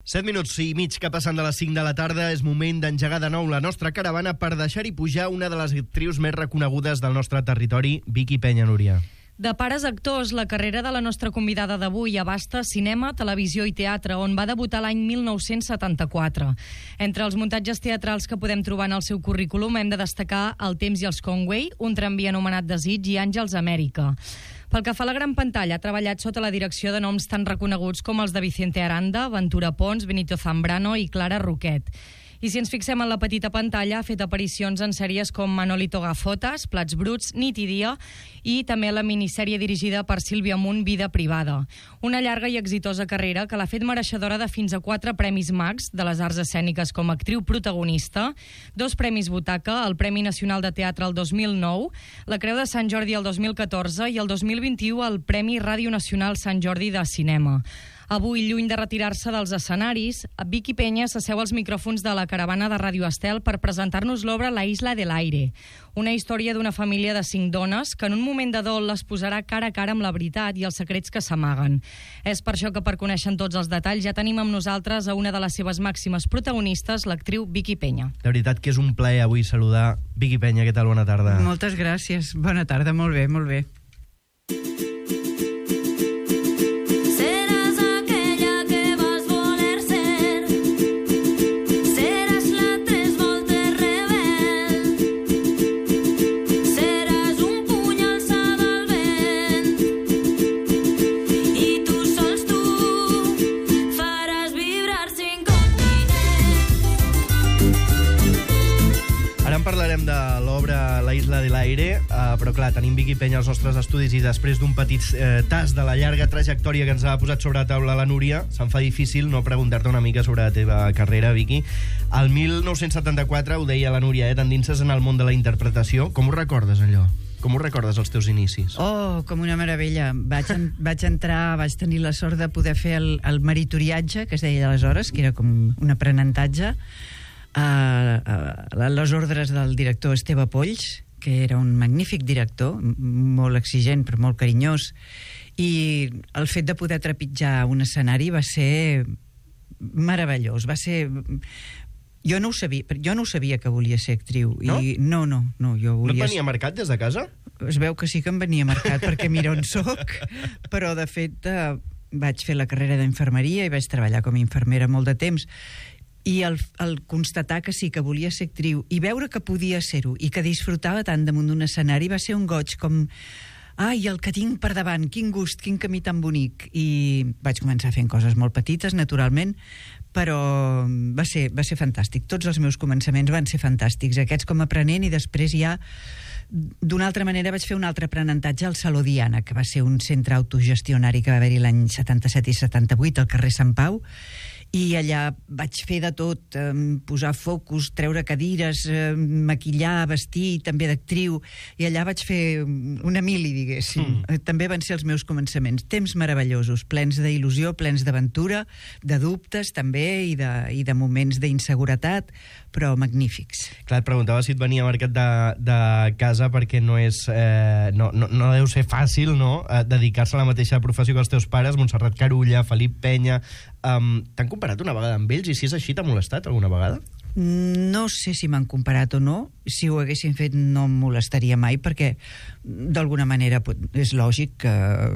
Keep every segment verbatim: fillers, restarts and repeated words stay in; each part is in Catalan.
set minuts i mig que passen de les cinc de la tarda. És moment d'engegar de nou la nostra caravana per deixar-hi pujar una de les actrius més reconegudes del nostre territori, Vicky Peña, Núria. De pares actors, la carrera de la nostra convidada d'avui abasta cinema, televisió i teatre, on va debutar l'any mil nou-cents setanta-quatre. Entre els muntatges teatrals que podem trobar en el seu currículum hem de destacar El temps i els Conway, Un tramvia anomenat Desig i Àngels Amèrica. Pel que fa a la gran pantalla, ha treballat sota la direcció de noms tan reconeguts com els de Vicente Aranda, Ventura Pons, Benito Zambrano i Clara Roquet. I si ens fixem en la petita pantalla, ha fet aparicions en sèries com Manolito Gafotas, Plats bruts, Nit i dia, i també la minissèrie dirigida per Sílvia Munt, Vida privada. Una llarga i exitosa carrera que l'ha fet mereixedora de fins a quatre Premis Max de les arts escèniques com a actriu protagonista, dos Premis Butaca, el Premi Nacional de Teatre el dos mil nou, la Creu de Sant Jordi el dos mil catorze i el dos mil vint-i-u el Premi Ràdio Nacional Sant Jordi de Cinema. Avui, lluny de retirar-se dels escenaris, Vicky Peña s'asseu als micròfons de la caravana de Ràdio Estel per presentar-nos l'obra La isla del aire, una història d'una família de cinc dones que en un moment de dol les posarà cara a cara amb la veritat i els secrets que s'amaguen. És per això que, per conèixer tots els detalls, ja tenim amb nosaltres a una de les seves màximes protagonistes, l'actriu Vicky Peña. De veritat que és un plaer avui saludar Vicky Peña. Què tal? Bona tarda. Moltes gràcies. Bona tarda. Molt bé, molt bé. Parlarem de l'obra La isla de l'aire, eh, però clar, tenim Vicky Peña als nostres estudis i després d'un petit eh, tas de la llarga trajectòria que ens ha posat sobre la taula la Núria, se'm fa difícil no preguntar-te una mica sobre la teva carrera, Vicky. El mil nou-cents setanta-quatre, ho deia la Núria, eh, t'endinses en el món de la interpretació. Com ho recordes, allò? Com ho recordes, els teus inicis? Oh, com una meravella. Vaig, en, vaig entrar, vaig tenir la sort de poder fer el, el meritoriatge, que es deia aleshores, que era com un aprenentatge, a, a les ordres del director Esteve Polls, que era un magnífic director, molt exigent però molt carinyós, i el fet de poder trepitjar un escenari va ser meravellós, va ser... Jo no ho sabia, jo no ho sabia que volia ser actriu. No? I no, no, no, jo volia... No et venia marcat des de casa? Es veu que sí que em venia marcat, perquè mira on soc, però de fet eh, vaig fer la carrera d'infermeria i vaig treballar com a infermera molt de temps. I el, el constatar que sí, que volia ser actriu, i veure que podia ser-ho, i que disfrutava tant damunt d'un escenari, va ser un goig com... Ai, el que tinc per davant, quin gust, quin camí tan bonic. I vaig començar fent coses molt petites, naturalment, però va ser, va ser fantàstic. Tots els meus començaments van ser fantàstics, aquests com a aprenent, i després ja, d'una altra manera, vaig fer un altre aprenentatge al Saló Diana, que va ser un centre autogestionari que va haver-hi l'any setanta-set i setanta-vuit al carrer Sant Pau, i allà vaig fer de tot, eh, posar focus, treure cadires, eh, maquillar, vestir, també d'actriu, i allà vaig fer una mili, diguéssim. Mm. També van ser els meus començaments. Temps meravellosos, plens d'il·lusió, plens d'aventura, de dubtes també, i de, i de moments d'inseguretat, però magnífics. Clar, et preguntava si et venia marcat de, de casa, perquè no és... Eh, no, no, no deu ser fàcil, no?, eh, dedicar-se a la mateixa professió que els teus pares, Montserrat Carulla, Felip Peña... Um, T'han comparat una vegada amb ells, i si és així, t'ha molestat alguna vegada? No sé si m'han comparat o no. Si ho haguessin fet no em molestaria mai, perquè d'alguna manera és lògic que...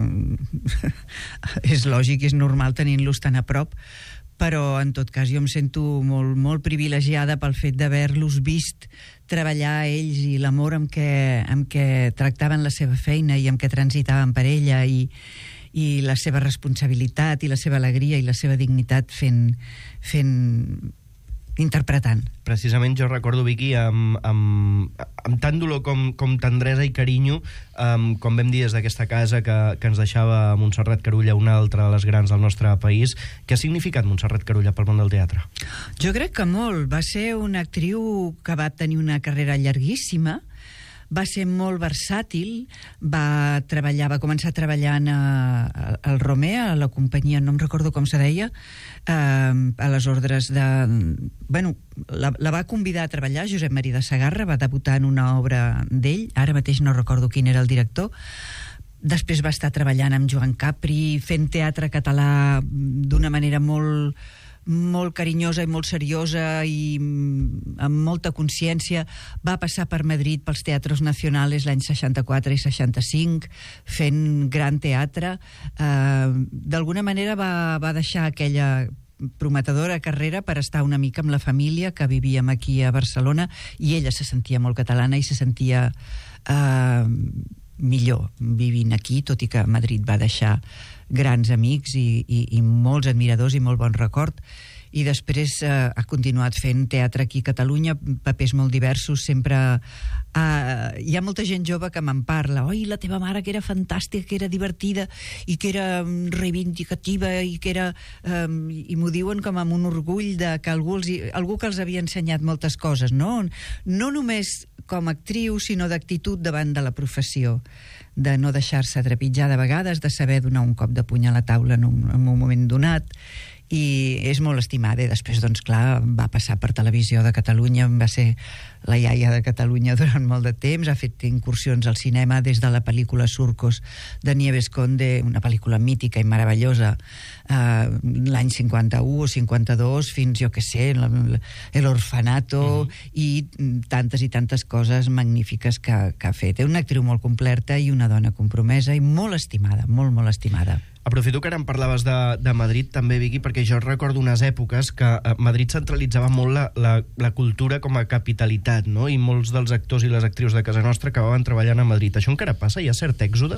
és lògic i és normal tenint-los tan a prop, però en tot cas jo em sento molt, molt privilegiada pel fet d'haver-los vist treballar ells, i l'amor amb què, amb què tractaven la seva feina i amb què transitaven per ella, i i la seva responsabilitat i la seva alegria i la seva dignitat fent, fent interpretant. Precisament jo recordo, Vicky, amb, amb, amb tant dolor com, com tendresa i carinyo, um, com vam dir des d'aquesta casa que, que ens deixava Montserrat Carulla, una altra de les grans del nostre país. Què ha significat Montserrat Carulla pel món del teatre? Jo crec que molt. Va ser una actriu que va tenir una carrera llarguíssima, va ser molt versàtil, va treballar, va començar treballant a, a, al Romea, a la companyia, no em recordo com se deia, eh, a les ordres de... Bueno, la, la va convidar a treballar, Josep Maria de Segarra, va debutar en una obra d'ell, ara mateix no recordo quin era el director. Després va estar treballant amb Joan Capri, fent teatre català d'una manera molt... molt carinyosa i molt seriosa i amb molta consciència. Va passar per Madrid pels Teatros Nacionales l'any seixanta-quatre i seixanta-cinc, fent gran teatre. Eh, d'alguna manera va, va deixar aquella prometedora carrera per estar una mica amb la família, que vivíem aquí a Barcelona, i ella se sentia molt catalana i se sentia eh, millor vivint aquí, tot i que a Madrid va deixar grans amics i, i, i molts admiradors i molt bon record. I després eh, ha continuat fent teatre aquí a Catalunya, papers molt diversos, sempre... Eh, hi ha molta gent jove que me'n parla. Oi, la teva mare, que era fantàstica, que era divertida i que era reivindicativa i que era... Eh, i m'ho diuen com amb un orgull de que algú, els, algú que els havia ensenyat moltes coses, no? No només com a actriu, sinó d'actitud davant de la professió, de no deixar-se trepitjar de vegades, de saber donar un cop de puny a la taula en un, en un moment donat, i és molt estimada. I després, doncs clar, va passar per Televisió de Catalunya, va ser la iaia de Catalunya durant molt de temps, ha fet incursions al cinema des de la pel·lícula Surcos de Nieves Conde, una pel·lícula mítica i meravellosa, eh, l'any cinquanta-u o cinquanta-dos, fins, jo què sé, El Orfanato, mm. i tantes i tantes coses magnífiques que, que ha fet. És una actriu molt completa i una dona compromesa i molt estimada, molt, molt estimada. Aprofito que ara em parlaves de, de Madrid també, Vicky, perquè jo recordo unes èpoques que Madrid centralitzava molt la, la, la cultura com a capitalitat, no? I molts dels actors i les actrius de casa nostra acabaven treballant a Madrid. Això encara passa? Hi ha cert èxode?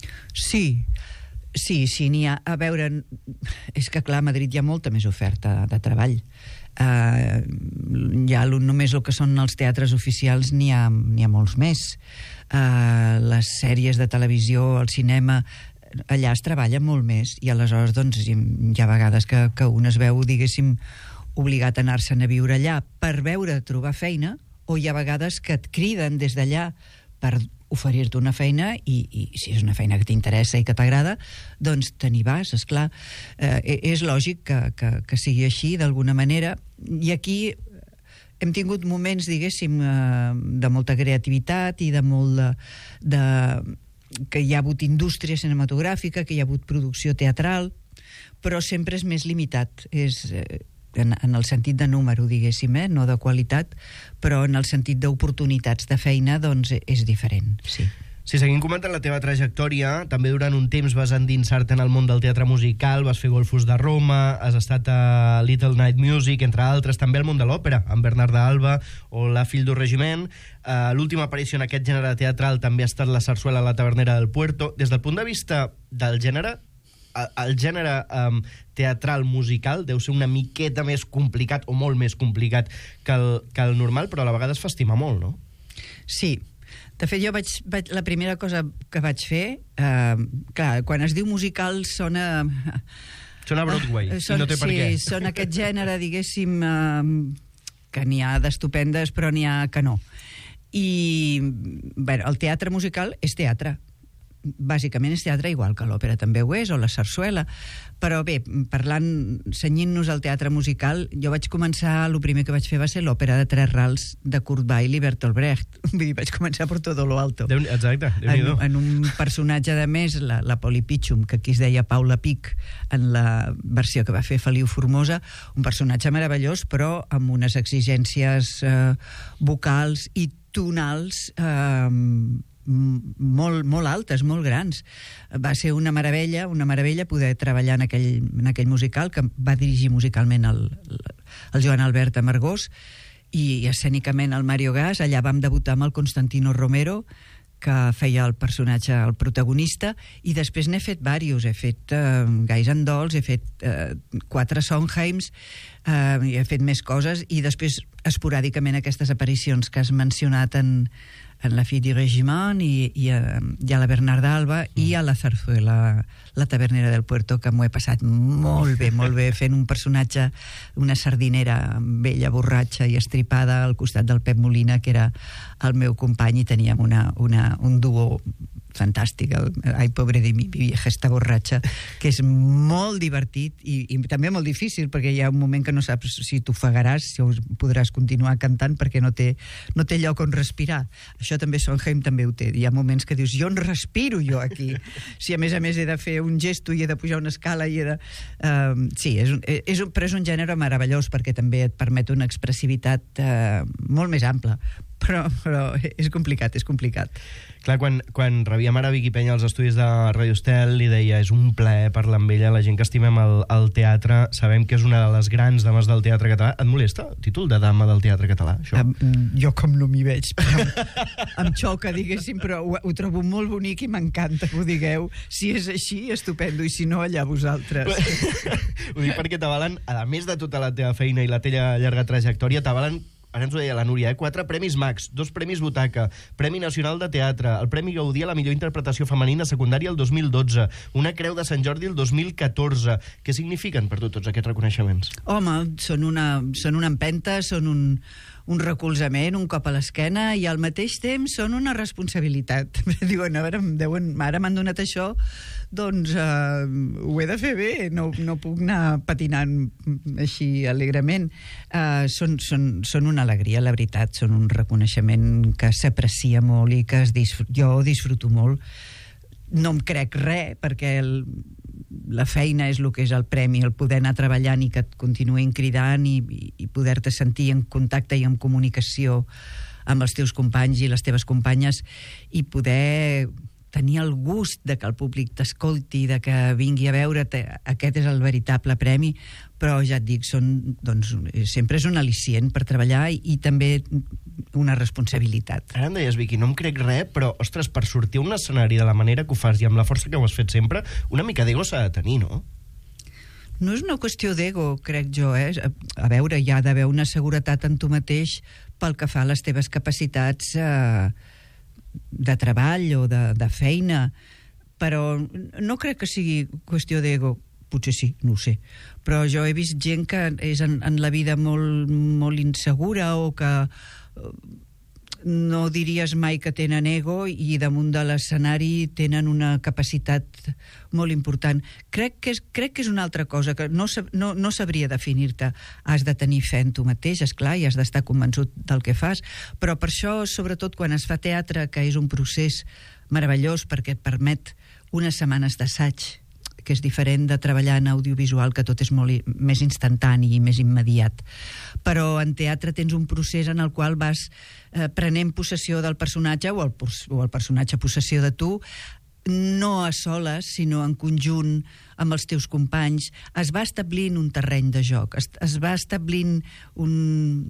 Sí, sí, sí, n'hi ha. A veure, és que clar, a Madrid hi ha molta més oferta de treball. Uh, ja només el que són els teatres oficials n'hi ha, n'hi ha molts més. Uh, les sèries de televisió, el cinema... allà es treballa molt més i aleshores doncs hi ha vegades que, que un es veu, diguéssim, obligat a anar-se'n a viure allà per veure trobar feina, o hi ha vegades que et criden des d'allà per oferir-te una feina i, i si és una feina que t'interessa i que t'agrada, doncs te n'hi vas, esclar. Eh, és lògic que, que, que sigui així d'alguna manera, i aquí hem tingut moments, diguéssim, eh, de molta creativitat i de molt de... de que hi ha hagut indústria cinematogràfica, que hi ha hagut producció teatral, però sempre és més limitat, és en, en el sentit de número, diguéssim, eh? No de qualitat, però en el sentit d'oportunitats de feina, doncs és diferent, sí. Si seguim comentant la teva trajectòria, també durant un temps vas endinsar-te en el món del teatre musical, vas fer Golfos de Roma, has estat a Little Night Music, entre altres, també al món de l'òpera, amb Bernarda Alba o La Fill du Regiment. Uh, L'última aparició en aquest gènere teatral també ha estat la sarsuela a la Tavernera del Puerto. Des del punt de vista del gènere, el gènere um, teatral musical deu ser una miqueta més complicat, o molt més complicat que el, que el normal, però a la vegada es fa estimar molt, no? Sí. De fet, jo vaig, vaig, la primera cosa que vaig fer, eh, clar, quan es diu musical sona... Sona Broadway, uh, son, i no té per sí, què. Sí, són aquest gènere, diguéssim, eh, que n'hi ha d'estupendes, però n'hi ha que no. I, bé, el teatre musical és teatre. Bàsicament és teatre, igual que l'òpera també ho és, o la sarsuela, però bé, parlant, cenyint-nos al teatre musical, jo vaig començar, el primer que vaig fer va ser l'òpera de tres rals de Kurt Weill i Bertolt Brecht. Vull dir, vaig començar per todo lo alto. Déu, exacte, Déu-n'hi-do. En, en un personatge de més, la, la Polly Pichum, que aquí es deia Paula Pic, en la versió que va fer Feliu Formosa, un personatge meravellós, però amb unes exigències eh, vocals i tonals eh, molt, molt altes, molt grans. Va ser una meravella, una meravella poder treballar en aquell, en aquell musical, que va dirigir musicalment el, el Joan Albert Amargós, i escènicament el Mario Gas. Allà vam debutar amb el Constantino Romero, que feia el personatge, el protagonista, i després n'he fet diversos. He fet eh, Guys and Dolls, he fet eh, quatre Sondheims, eh, i he fet més coses, i després esporàdicament aquestes aparicions que has mencionat en en La Fill du Regiment i, i, a, i a la Bernarda Alba mm. i a la Zarzuela, la Tavernera del Puerto, que m'ho he passat molt bé, molt bé, fent un personatge, una sardinera vella, borratxa i estripada al costat del Pep Molina, que era el meu company, i teníem una, una, un duo fantàstic, el Ai, pobre de mi vieja esta borratxa, que és molt divertit i, i també molt difícil, perquè hi ha un moment que no saps si t'ofegaràs, si podràs continuar cantant, perquè no té, no té lloc on respirar. Això també Sondheim també ho té. Hi ha moments que dius, jo on respiro jo aquí? Si a més a més he de fer un gesto i he de pujar una escala i he de... Uh, sí, és un, és un, però és un gènere meravellós, perquè també et permet una expressivitat uh, molt més ampla. Però, però és complicat, és complicat. Clar, quan, quan rebíem ara Vicky Peña als estudis de Radio Estel, li deia, és un plaer parlar amb ella, la gent que estimem el, el teatre, sabem que és una de les grans dames del teatre català. Et molesta el títol de dama del teatre català, això? Um, jo com no m'hi veig, però em xoca, diguéssim, però ho, ho trobo molt bonic i m'encanta que ho digueu. Si és així, estupendo, i si no, allà vosaltres. Ho dic perquè t'avalen, a més de tota la teva feina i la teva llarga trajectòria, t'avalen, ara ens ho deia la Núria, eh? quatre premis Max, dos premis Butaca, Premi Nacional de Teatre, el Premi Gaudí a la millor interpretació femenina secundària el dos mil dotze, una Creu de Sant Jordi el dos mil catorze. Què signifiquen per tu tots aquests reconeixements? Home, són una, són una empenta, són un, un recolzament, un cop a l'esquena, i al mateix temps són una responsabilitat. Diuen, a veure, em deuen, ara m'han donat això, doncs uh, ho he de fer bé, no, no puc anar patinant així alegrement. Uh, són, són, són una alegria, la veritat, són un reconeixement que s'aprecia molt i que es disfr- jo disfruto molt. No em crec res, perquè el, la feina és el que és el premi, el poder anar treballant i que et continuïn cridant i, i poder-te sentir en contacte i en comunicació amb els teus companys i les teves companyes i poder tenir el gust de que el públic t'escolti, de que vingui a veure't, aquest és el veritable premi, però ja et dic, són, doncs, sempre és un al·licient per treballar i, i també una responsabilitat. Ara em deies, Vicky, no em crec res, però, ostres, per sortir a un escenari de la manera que ho fas i amb la força que ho has fet sempre, una mica d'ego s'ha de tenir, no? No és una qüestió d'ego, crec jo, eh? A veure, hi ha d'haver una seguretat en tu mateix pel que fa a les teves capacitats eh, de treball o de, de feina, però no crec que sigui qüestió d'ego. Potser sí, no ho sé, però jo he vist gent que és en, en la vida molt, molt insegura o que no diries mai que tenen ego i damunt de l'escenari tenen una capacitat molt important. Crec que és, crec que és una altra cosa, que no, no, no sabria definir-te. Has de tenir fe en tu mateix, esclar, i has d'estar convençut del que fas, però per això, sobretot quan es fa teatre, que és un procés meravellós perquè et permet unes setmanes d'assaig, que és diferent de treballar en audiovisual, que tot és molt més instantani i més immediat. Però en teatre tens un procés en el qual vas eh, prenent possessió del personatge o el, o el personatge possessió de tu, no a soles, sinó en conjunt amb els teus companys. Es va establint un terreny de joc, es, es va establint un...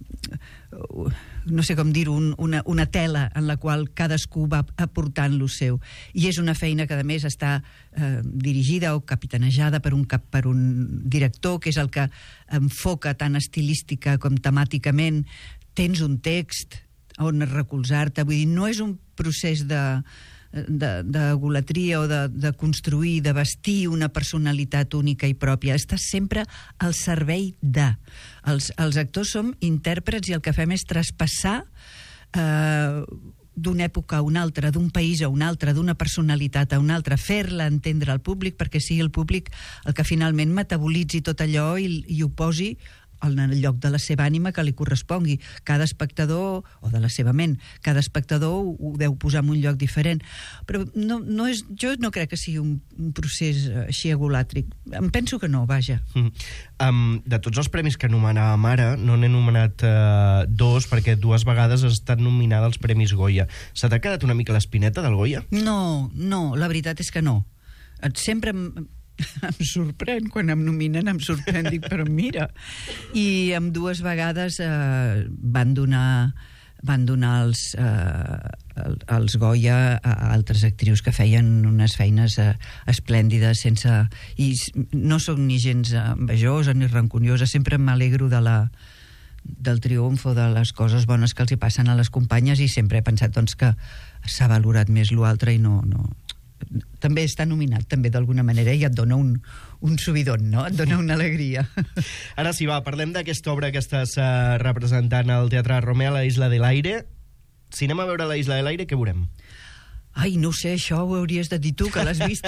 no sé com dir-ho, un, una, una tela en la qual cadascú va aportant lo seu. I és una feina que, a més, està eh, dirigida o capitanejada per un, cap, per un director, que és el que enfoca tant estilística com temàticament. Tens un text on recolzar-te. Vull dir, no és un procés de... de, de golatria o de, de construir, de vestir una personalitat única i pròpia. Estàs sempre al servei de. Els, els actors som intèrprets i el que fem és traspassar eh, d'una època a una altra, d'un país a un altre, d'una personalitat a una altra, fer-la entendre al públic perquè sigui el públic el que finalment metabolitzi tot allò i, i ho posi en el lloc de la seva ànima que li correspongui. Cada espectador, o de la seva ment, cada espectador ho, ho deu posar en un lloc diferent. Però no, no és, jo no crec que sigui un, un procés així egolàtric. Em penso que no, vaja. Mm. Um, de tots els premis que anomenàvem ara, no n'he anomenat uh, dos, perquè dues vegades has estat nominada als Premis Goya. Se t'ha quedat una mica l'espineta del Goya? No, no, la veritat és que no. Sempre... em em sorprèn, quan em nominen em sorprèn, dic, però mira. I amb dues vegades eh, van donar van donar els, eh, els Goya a altres actrius que feien unes feines eh, esplèndides, sense... I no soc ni gens envejosa ni rancuniosa, sempre m'alegro de la del triomf o de les coses bones que els hi passen a les companyes, i sempre he pensat doncs, que s'ha valorat més l'altre i no... no també està nominat, també d'alguna manera, i et dona un, un subidon, no? Et dona una alegria. Ara sí, va, parlem d'aquesta obra que estàs uh, representant al Teatre Romea, La Isla de l'Aire. Si anem a veure La Isla de l'Aire, què veurem? Ai, no ho sé, això ho hauries de dir tu, que l'has vist.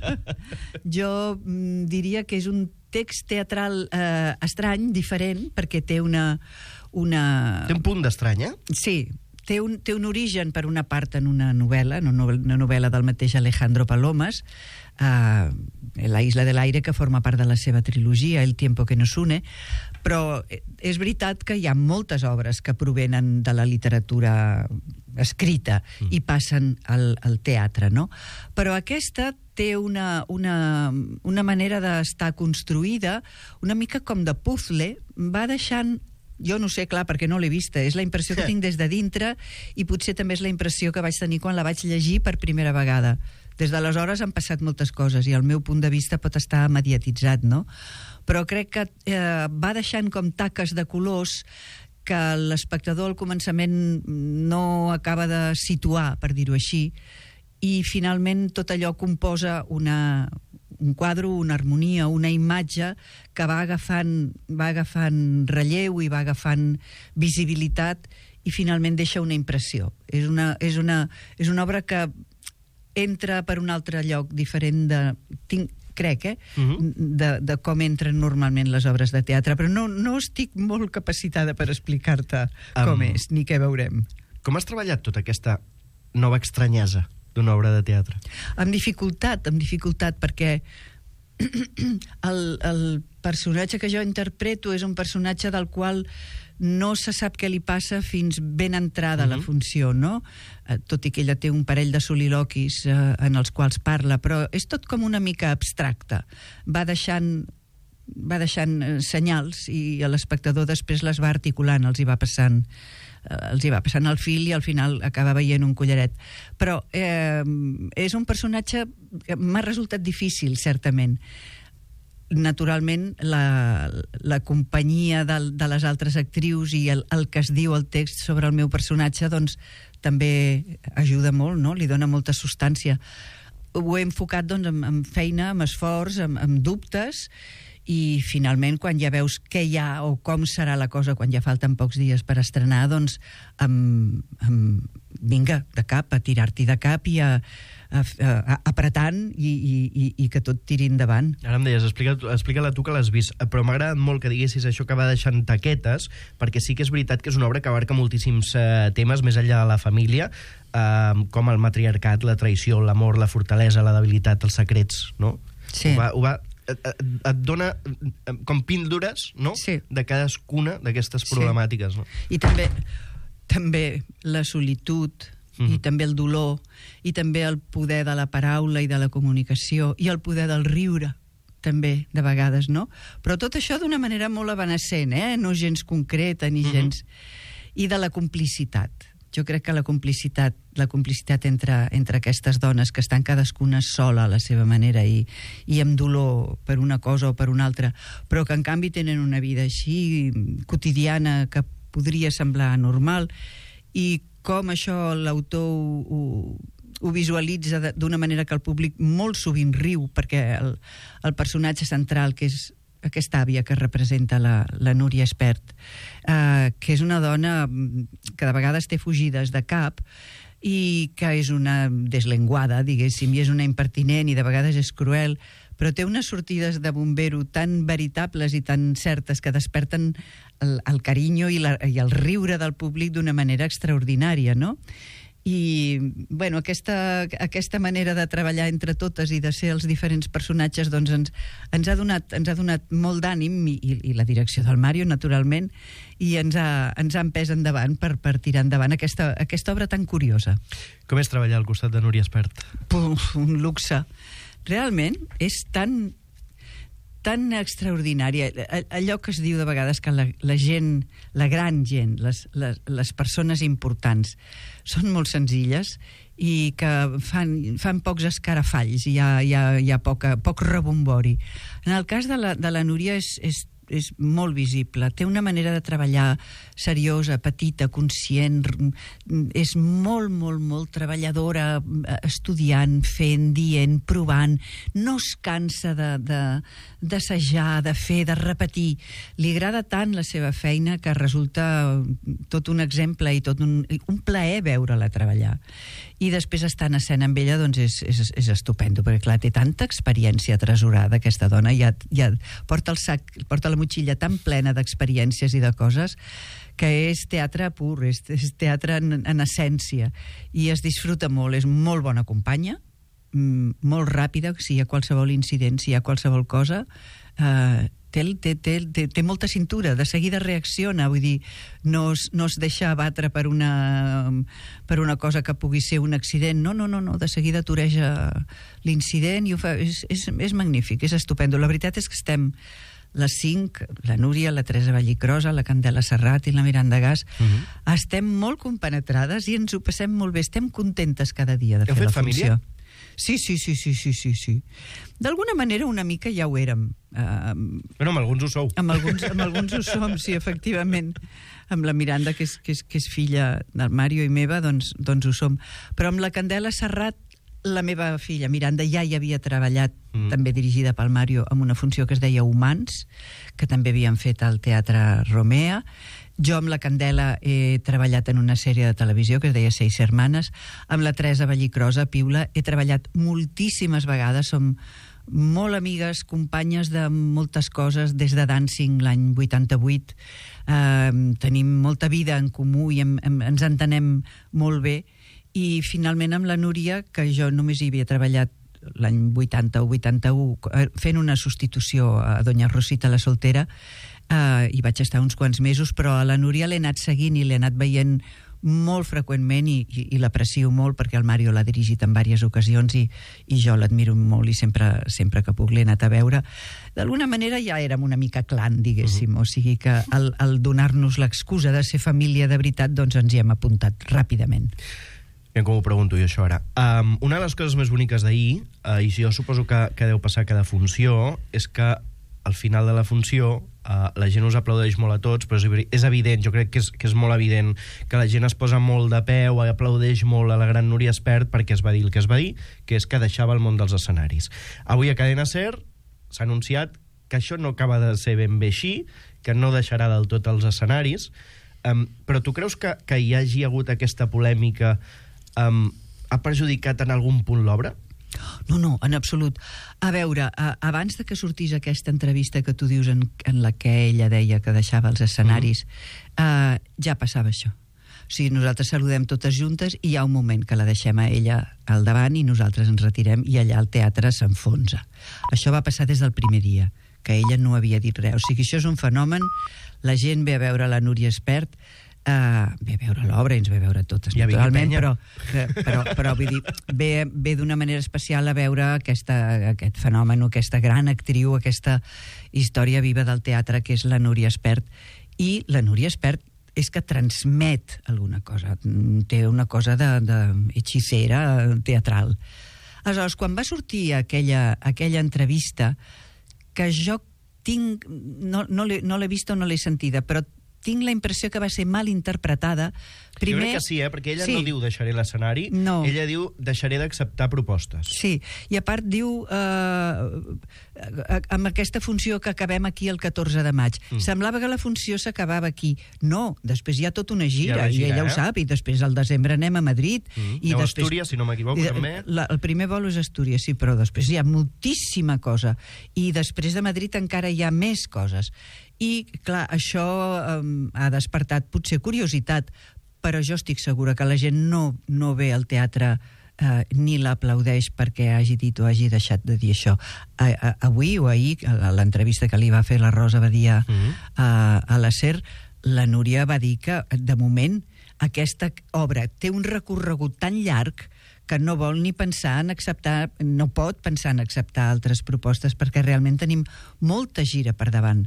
Jo mm, diria que és un text teatral eh, estrany, diferent, perquè té una... una... Té un punt d'estrany, eh? Sí, té un, té un origen, per una part, en una novel·la, una novel·la del mateix Alejandro Palomas, uh, La isla de l'aire, que forma part de la seva trilogia, El tiempo que nos une, però és veritat que hi ha moltes obres que provenen de la literatura escrita mm. i passen al, al teatre, no? Però aquesta té una, una, una manera d'estar construïda una mica com de puzzle, va deixant... Jo no sé, clar, perquè no l'he vista. És la impressió que tinc des de dintre i potser també és la impressió que vaig tenir quan la vaig llegir per primera vegada. Des d'aleshores han passat moltes coses i el meu punt de vista pot estar mediatitzat, no? Però crec que eh, va deixant com taques de colors que l'espectador al començament no acaba de situar, per dir-ho així, i finalment tot allò composa una... un quadre, una harmonia, una imatge que va agafant, va agafant relleu i va agafant visibilitat i finalment deixa una impressió. És una, és una, és una obra que entra per un altre lloc diferent de... Tinc, crec, eh? Uh-huh. de, de com entren normalment les obres de teatre, però no, no estic molt capacitada per explicar-te um, com és, ni què veurem. Com has treballat tota aquesta nova estranyesa d'una obra de teatre? Amb dificultat, amb dificultat, perquè el, el personatge que jo interpreto és un personatge del qual no se sap què li passa fins ben entrada uh-huh. la funció, no? Eh, tot i que ella té un parell de soliloquis eh, en els quals parla, però és tot com una mica abstracte. Va deixant va deixant eh, senyals i l'espectador després les va articulant, els hi va passant els hi va passant el fil i al final acaba veient un collaret. Però eh, és un personatge que m'ha resultat difícil, certament. Naturalment, la, la companyia de, de les altres actrius i el, el que es diu al text sobre el meu personatge, doncs, també ajuda molt, no? Li dona molta substància. Ho he enfocat, doncs, amb, amb feina, amb esforç, amb, amb dubtes, i finalment quan ja veus què hi ha o com serà la cosa quan ja falten pocs dies per estrenar, doncs amb, amb, vinga, de cap, a tirar-t'hi de cap i a, a, a, apretant i, i, i que tot tiri endavant. Ara em deies, explica, explica-la tu que l'has vist, però m'ha agradat molt que diguessis això que va deixant taquetes, perquè sí que és veritat que és una obra que abarca moltíssims eh, temes més enllà de la família, eh, com el matriarcat, la traïció, l'amor, la fortalesa, la debilitat, els secrets, no? Sí. Ho va, ho va Et, et dona com píldores, no? Sí. De cadascuna d'aquestes problemàtiques, no? I també també la solitud mm. i també el dolor i també el poder de la paraula i de la comunicació i el poder del riure també, de vegades, no? Però tot això d'una manera molt evanescent, eh? No gens concreta ni mm-hmm. gens... I de la complicitat. Jo crec que la complicitat, la complicitat entre, entre aquestes dones que estan cadascuna sola a la seva manera i, i amb dolor per una cosa o per una altra, però que en canvi tenen una vida així quotidiana que podria semblar normal, i com això l'autor ho, ho, ho visualitza d'una manera que el públic molt sovint riu, perquè el, el personatge central, que és aquesta àvia que representa la, la Núria Espert, eh, que és una dona que de vegades té fugides de cap i que és una deslenguada, diguéssim, i és una impertinent i de vegades és cruel, però té unes sortides de bombero tan veritables i tan certes que desperten el, el carinyo i, la, i el riure del públic d'una manera extraordinària, no? I, bueno, aquesta, aquesta manera de treballar entre totes i de ser els diferents personatges, doncs ens, ens, ha, donat, ens ha donat molt d'ànim i, i, i la direcció del Mario, naturalment, i ens ha, ens ha empès endavant per, per tirar endavant aquesta, aquesta obra tan curiosa. Com és treballar al costat de Núria Espert? Puf, un luxe. Realment és tan... tan extraordinària. Allò que es diu de vegades que la, la gent, la gran gent, les, les, les persones importants, són molt senzilles i que fan, fan pocs escarafalls i hi ha, hi ha, hi ha poca, poc rebombori. En el cas de la, de la Núria és, és és molt visible, té una manera de treballar seriosa, petita, conscient, és molt, molt, molt treballadora, estudiant, fent, dient, provant, no es cansa de, de, d'assajar, de fer, de repetir. Li agrada tant la seva feina que resulta tot un exemple i tot un, un plaer veure-la treballar. i després estar en escena amb ella doncs és, és, és estupendo, perquè clar, té tanta experiència tresorada aquesta dona, ja, ja porta el sac, porta la motxilla tan plena d'experiències i de coses que és teatre pur, és, és teatre en, en essència, i es disfruta molt, és molt bona companya, mm, molt ràpida, si hi ha qualsevol incident, si hi ha qualsevol cosa, eh, Té, té, té, té, té molta cintura, de seguida reacciona, vull dir, no es, no es deixa abatre per una, per una cosa que pugui ser un accident, no, no, no, no de seguida toreja l'incident i ho fa, és, és, és magnífic, és estupendo. La veritat és que estem les cinc, la Núria, la Teresa Vallicrosa, la Candela Serrat i la Miranda Gas, uh-huh. estem molt compenetrades i ens ho passem molt bé, estem contentes cada dia de Heu fer la fet família? funció. Sí, sí, sí, sí, sí, sí, sí. D'alguna manera una mica ja ho érem. Uh, bueno, amb alguns ho sou. Amb alguns, amb alguns ho som, sí, efectivament. Amb la Miranda, que és, que és, que és filla del Mario i meva, doncs, doncs ho som. Però amb la Candela Serrat, la meva filla Miranda ja hi havia treballat, mm. també dirigida pel Mario, amb una funció que es deia Humans, que també havien fet al Teatre Romea. Jo amb la Candela he treballat en una sèrie de televisió que es deia Seis Hermanes. Amb la Teresa Vallicrosa, Piula, he treballat moltíssimes vegades. Som molt amigues, companyes de moltes coses, des de Dancing l'any vuitanta-vuit. Eh, tenim molta vida en comú i em, em, ens entenem molt bé. I finalment amb la Núria, que jo només hi havia treballat l'any vuitanta o vuitanta-u, fent una substitució a Doña Rosita la Soltera, Uh, i vaig estar uns quants mesos, però a la Núria l'he anat seguint i l'he anat veient molt freqüentment i, i, i l'aprecio molt perquè el Mario l'ha dirigit en diverses ocasions i, i jo l'admiro molt i sempre, sempre que puc l'he anat a veure. D'alguna manera ja érem una mica clan, diguéssim, uh-huh. o sigui que al, al donar-nos l'excusa de ser família de veritat, doncs ens hi hem apuntat ràpidament. Bien, com ho pregunto jo, això ara? Um, una de les coses més boniques d'ahir, uh, i jo suposo que, que deu passar cada funció, és que al final de la funció uh, la gent us aplaudeix molt a tots, però és, és evident, jo crec que és, que és molt evident que la gent es posa molt de peu, aplaudeix molt a la gran Núria Espert perquè es va dir el que es va dir, que és que deixava el món dels escenaris. Avui a Cadena Ser s'ha anunciat que això no acaba de ser ben bé així, que no deixarà del tot els escenaris, um, però tu creus que, que hi hagi hagut aquesta polèmica um, ha perjudicat en algun punt l'obra? No, no, en absolut. A veure, a, abans de que sortís aquesta entrevista que tu dius en, en la que ella deia que deixava els escenaris, mm. eh, ja passava això. O sigui, nosaltres saludem totes juntes i hi ha un moment que la deixem a ella al davant i nosaltres ens retirem i allà el teatre s'enfonsa. Això va passar des del primer dia, que ella no havia dit res. O sigui, això és un fenomen, la gent ve a veure la Núria Espert, Uh, ve a veure l'obra i ens ve a veure totes, ja naturalment, però, però, però vull dir, ve, ve d'una manera especial a veure aquesta, aquest fenomen, aquesta gran actriu, aquesta història viva del teatre que és la Núria Espert. I la Núria Espert és que transmet alguna cosa, té una cosa de, de hechicera teatral. Aleshores, quan va sortir aquella, aquella entrevista, que jo tinc, no, no l'he no l'he vista o no l'he sentida, però tinc la impressió que va ser mal interpretada. Primer... Jo crec que sí, eh? Perquè ella sí. no diu deixaré l'escenari, no. Ella diu deixaré d'acceptar propostes. Sí, i a part diu eh, amb aquesta funció que acabem aquí el catorze de maig. Mm. Semblava que la funció s'acabava aquí. No, després hi ha tota una gira, gira i ella eh? ho sap, i després al desembre anem a Madrid. Mm. I Aneu després... a Astúries, si no m'equivoco, I, també. La, el primer vol és Astúries, sí, però després hi ha moltíssima cosa. I després de Madrid encara hi ha més coses. I, clar, això um, ha despertat potser curiositat, però jo estic segura que la gent no, no ve al teatre eh, ni l'aplaudeix perquè hagi dit o hagi deixat de dir això. A, a, avui o ahir, a l'entrevista que li va fer la Rosa Badia mm-hmm. a, a la SER, la Núria va dir que, de moment, aquesta obra té un recorregut tan llarg que no vol ni pensar en acceptar, no pot pensar en acceptar altres propostes perquè realment tenim molta gira per davant.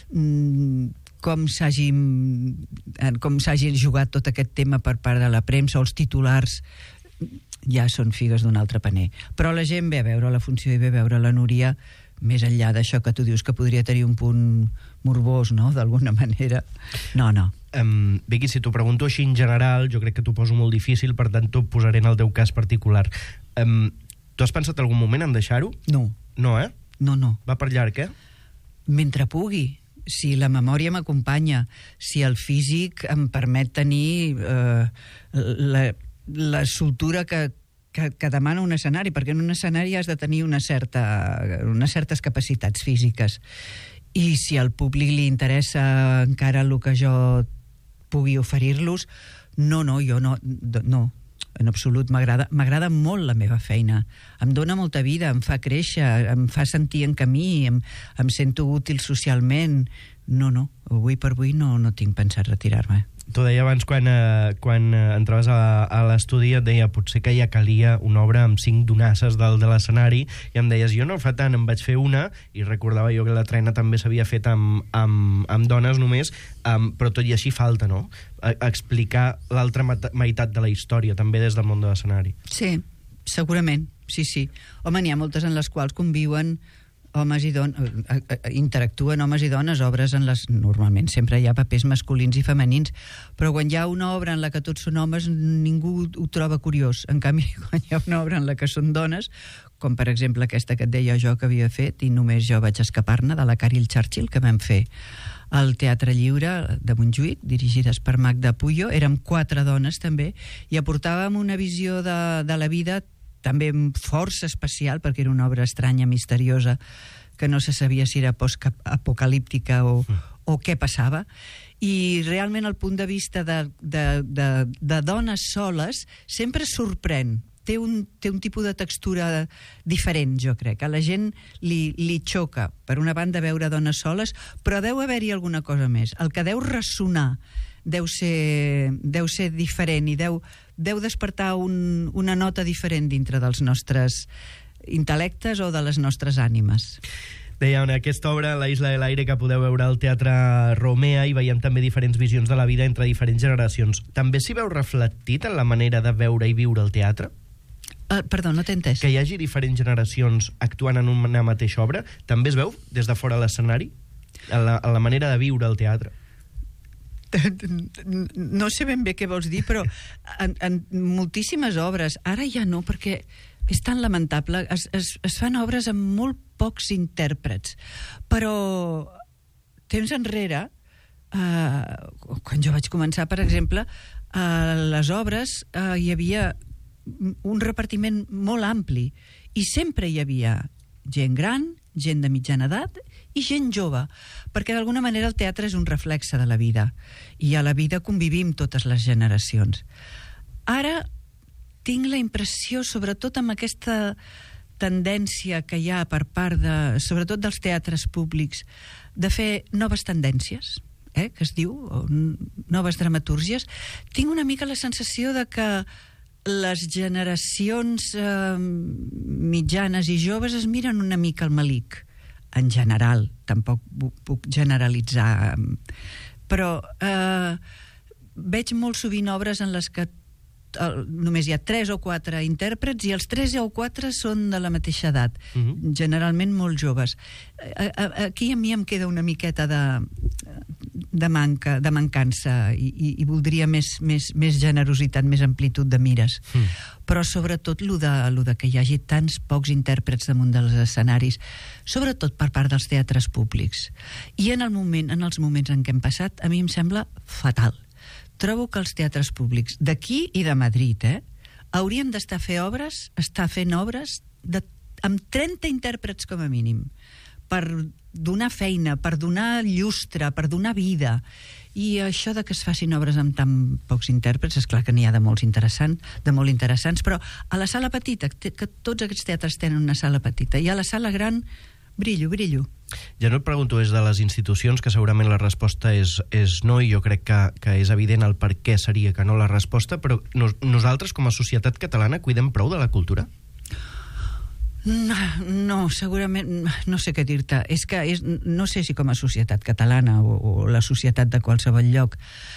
Mm, com s'hagi com s'hagi jugat tot aquest tema per part de la premsa o els titulars ja són figues d'un altre paner. Però la gent ve a veure la funció i ve a veure la Núria, més enllà d'això que tu dius que podria tenir un punt morbós, no?, d'alguna manera. No, no. Um, Vicky, si t'ho pregunto així en general, jo crec que t'ho poso molt difícil, per tant t'ho posaré en el teu cas particular. Um, tu has pensat algun moment en deixar-ho? No. No, eh? No, no. Va per llarg, eh? Mentre pugui. Si la memòria m'acompanya, si el físic em permet tenir eh, la, la soltura que, que, que demana un escenari, perquè en un escenari has de tenir una certa, unes certes capacitats físiques. I si al públic li interessa encara el que jo pugui oferir-los, no, no, jo no, no, en absolut, m'agrada m'agrada molt la meva feina, em dona molta vida, em fa créixer, em fa sentir en camí, em, em sento útil socialment. No, no, avui per avui no, no tinc pensat retirar-me. T'ho deia abans quan, eh, quan eh, entraves a, a l'estudi, et deia potser que ja calia una obra amb cinc donasses del, de l'escenari, i em deies, jo no fa tant, em vaig fer una, i recordava jo que la trena també s'havia fet amb, amb, amb dones només, um, però tot i així falta, no? A, explicar l'altra meitat de la història, també des del món de l'escenari. Sí, segurament, sí, sí. Home, n'hi ha moltes en les quals conviuen homes i dones, interactuen homes i dones, obres en les... Normalment sempre hi ha papers masculins i femenins, però quan hi ha una obra en la que tots són homes, ningú ho troba curiós. En canvi, quan hi ha una obra en la que són dones, com per exemple aquesta que et deia jo que havia fet, i només jo vaig escapar-ne, de la Caril Churchill, que vam fer al Teatre Lliure de Montjuïc, dirigides per Magda Puyo. Érem quatre dones també, i aportàvem una visió de, de la vida també força especial, perquè era una obra estranya, misteriosa, que no se sabia si era post-apocalíptica o, o què passava. I realment el punt de vista de, de, de, de dones soles sempre sorprèn. Té un, té un tipus de textura diferent, jo crec. A la gent li, li xoca, per una banda, veure dones soles, però deu haver-hi alguna cosa més. El que deu ressonar deu ser, deu ser diferent i deu, deu despertar un, una nota diferent dintre dels nostres intel·lectes o de les nostres ànimes. Deia, en aquesta obra, La isla de l'aire, que podeu veure al Teatre Romea, i veiem també diferents visions de la vida entre diferents generacions. També s'hi veu reflectit en la manera de veure i viure el teatre? Uh, perdó, no t'he entès. Que hi hagi diferents generacions actuant en una mateixa obra, també es veu des de fora l'escenari? En la, en la manera de viure el teatre? No sé ben bé què vols dir, però en, en moltíssimes obres, ara ja no, perquè és tan lamentable, es, es, es fan obres amb molt pocs intèrprets, però temps enrere, eh, quan jo vaig començar, per exemple, a les obres eh, hi havia un repartiment molt ampli, i sempre hi havia gent gran, gent de mitjana edat i gent jove, perquè d'alguna manera el teatre és un reflexe de la vida, i a la vida convivim totes les generacions. Ara tinc la impressió, sobretot amb aquesta tendència que hi ha per part de, sobretot dels teatres públics, de fer noves tendències, eh, que es diu, o noves dramatúrgies, tinc una mica la sensació de que les generacions eh, mitjanes i joves es miren una mica al melic, en general, tampoc puc generalitzar, però eh, veig molt sovint obres en les que eh, només hi ha tres o quatre intèrprets i els tres o quatre són de la mateixa edat, uh-huh. generalment molt joves. A, a, aquí a mi em queda una miqueta de, de, manca, de mancança i, i, i voldria més, més, més generositat, més amplitud de mires. Mm. Però sobretot lo de, lo de que hi hagi tants pocs intèrprets damunt dels escenaris, sobretot per part dels teatres públics. I en, el moment, en els moments en què hem passat, a mi em sembla fatal. Trobo que els teatres públics d'aquí i de Madrid eh, haurien d'estar a fer obres, estar fent obres de, amb trenta intèrprets com a mínim, per donar feina, per donar llustre, per donar vida. I això de que es facin obres amb tan pocs intèrprets, és clar que n'hi ha de molts interessants, de molt interessants, però a la sala petita, que tots aquests teatres tenen una sala petita, i a la sala gran, brillo, brillo. Ja no et pregunto des de les institucions, que segurament la resposta és, és no, i jo crec que, que és evident el per què seria que no la resposta, però nos, nosaltres, com a societat catalana, cuidem prou de la cultura? No, no, segurament, no sé què dir-te. És que és, no sé si com a societat catalana o, o la societat de qualsevol lloc.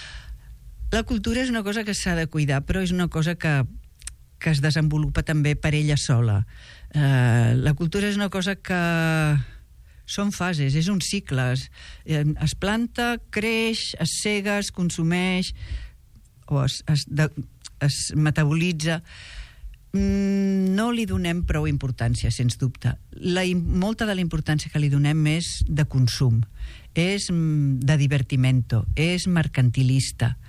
La cultura és una cosa que s'ha de cuidar, però és una cosa que, que es desenvolupa també per ella sola. Eh, la cultura és una cosa que són fases, és un cicle. Es, es planta, creix, es sega, es consumeix, o es, es, de, es metabolitza. No li donem prou importància, sens dubte. La, molta de la importància que li donem és de consum, és de divertimento, és mercantilista.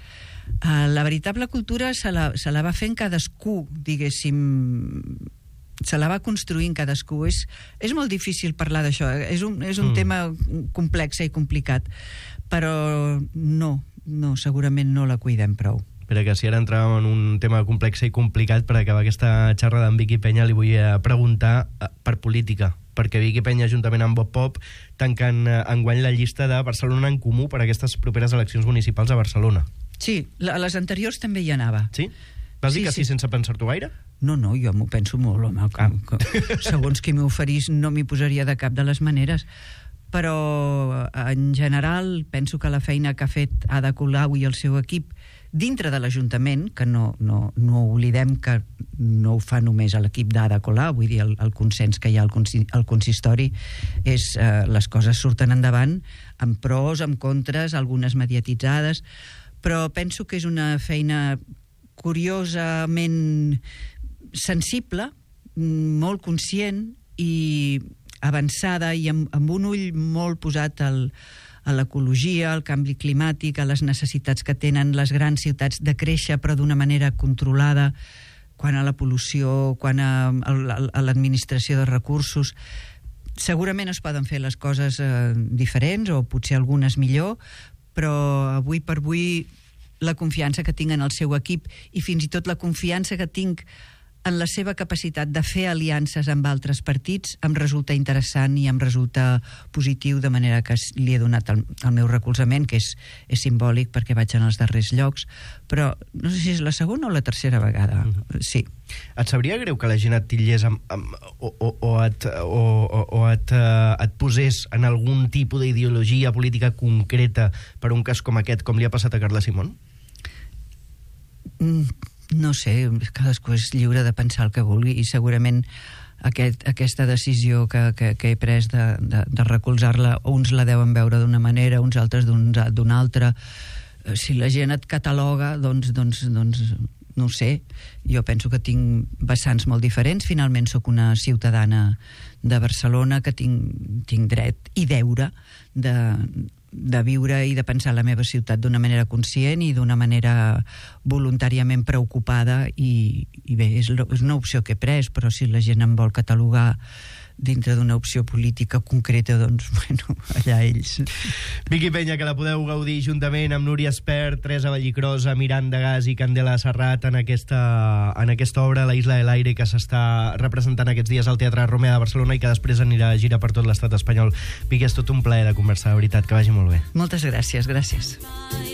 Uh, la veritable cultura se la, se la va fent cadascú, diguéssim, se la va construint cadascú. És, és molt difícil parlar d'això, és un, és un mm. tema complex i complicat, però no, no, segurament no la cuidem prou. Però que si ara entràvem en un tema complex i complicat, per acabar aquesta xerrada amb Vicky Peña li vull preguntar per política, perquè Vicky Peña, juntament amb Bob Pop, tanquen enguany la llista de Barcelona en Comú per a aquestes properes eleccions municipals a Barcelona. Sí, a les anteriors també hi anava. Sí? Vas dir sí, que sí, sí pensar-t'ho sense gaire? No, no, jo m'ho penso molt, home. Que, que, segons qui m'ho oferís no m'hi posaria de cap de les maneres. Però, en general, penso que la feina que ha fet Ada Colau i el seu equip dintre de l'Ajuntament, que no, no, no oblidem que no ho fa només a l'equip d'Ada Colau, vull dir, el, el consens que hi ha al, consi al consistori és, eh, les coses surten endavant, amb pros, amb contres, algunes mediatitzades, però penso que és una feina curiosament sensible, molt conscient i avançada i amb, amb un ull molt posat al, a l'ecologia, al canvi climàtic, a les necessitats que tenen les grans ciutats de créixer, però d'una manera controlada, quan a la pol·lució, quan a, a, a l'administració de recursos. Segurament es poden fer les coses eh, diferents, o potser algunes millor, però avui per avui la confiança que tinc en el seu equip i fins i tot la confiança que tinc en la seva capacitat de fer aliances amb altres partits em resulta interessant i em resulta positiu, de manera que li he donat el, el meu recolzament, que és, és simbòlic perquè vaig en els darrers llocs, però no sé si és la segona o la tercera vegada. Uh-huh. Sí. Et sabria greu que la gent et titllés amb, amb, o, o, o, et, o, o, o et, uh, et posés en algun tipus d'ideologia política concreta per un cas com aquest, com li ha passat a Carla Simón? Mm. No sé, cadascú és lliure de pensar el que vulgui i segurament aquest, aquesta decisió que, que, que he pres de, de, de recolzar-la, uns la deuen veure d'una manera, uns altres d'una altra. Si la gent et cataloga, doncs, doncs, doncs no ho sé. Jo penso que tinc vessants molt diferents. Finalment sóc una ciutadana de Barcelona que tinc, tinc dret i deure de... de viure i de pensar la meva ciutat d'una manera conscient i d'una manera voluntàriament preocupada i, i bé, és, és una opció que he pres, però si la gent em vol catalogar dintre d'una opció política concreta, doncs, bueno, allà ells. Vicky Peña, que la podeu gaudir juntament amb Núria Espert, Teresa Vallicrosa, Miranda Gas i Candela Serrat en aquesta, en aquesta obra, La Isla de l'Aire, que s'està representant aquests dies al Teatre Romea de Barcelona i que després anirà a gira per tot l'estat espanyol. Vicky, és tot un plaer de conversar, de veritat, que vagi molt bé. Moltes gràcies, gràcies.